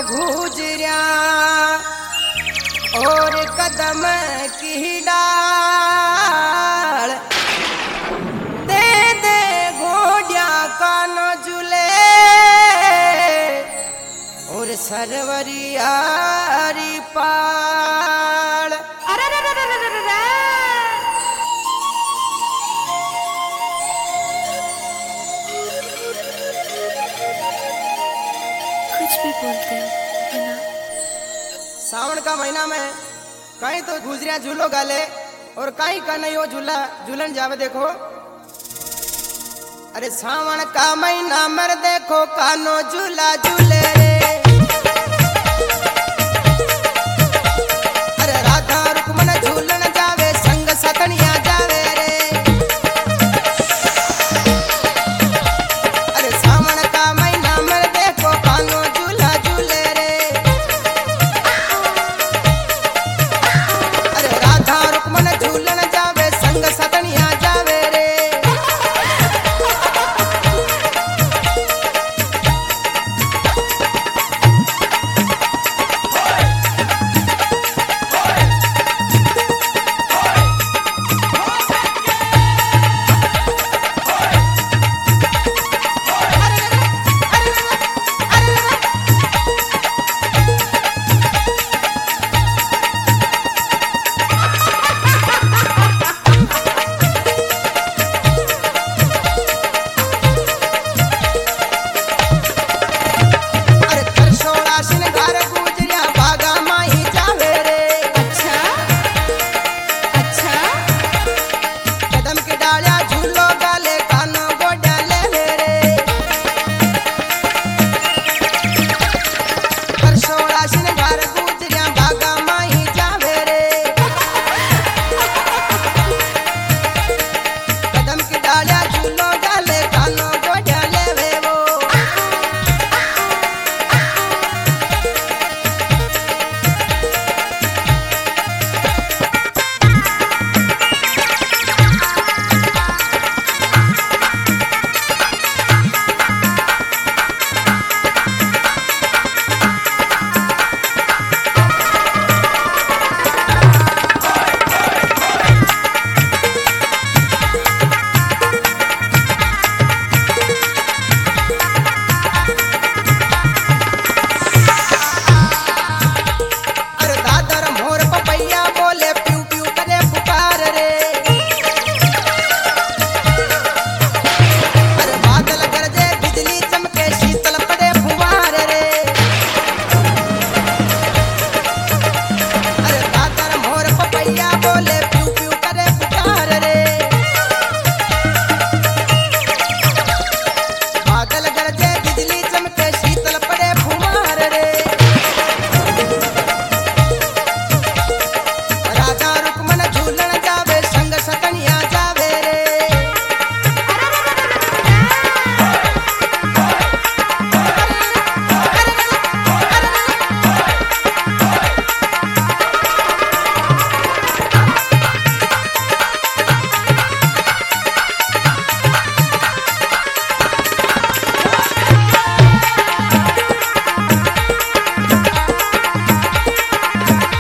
गुजरिया और कदम की डाल दे दे घोड़िया कानो झूले और सरवरियारी पाल। अरे कुछ भी बोलते हो है ना। सावन का महीना में कहीं तो गुजरिया झूलो गाले और कहीं का नहीं हो झूला झूलन जावे देखो। अरे सावन का महीना मर देखो कानो झूला झूले रे। अरे राधा रुक्मन झूलन जावे संग सखनिया जावे रे। अरे सावन का महीना मर देखो कानो झूला झूले रे। अरे राधा रुक्मन झूलन जावे संग सखनिया जावे रे।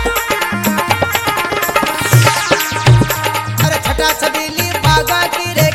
छबीली बागा की रे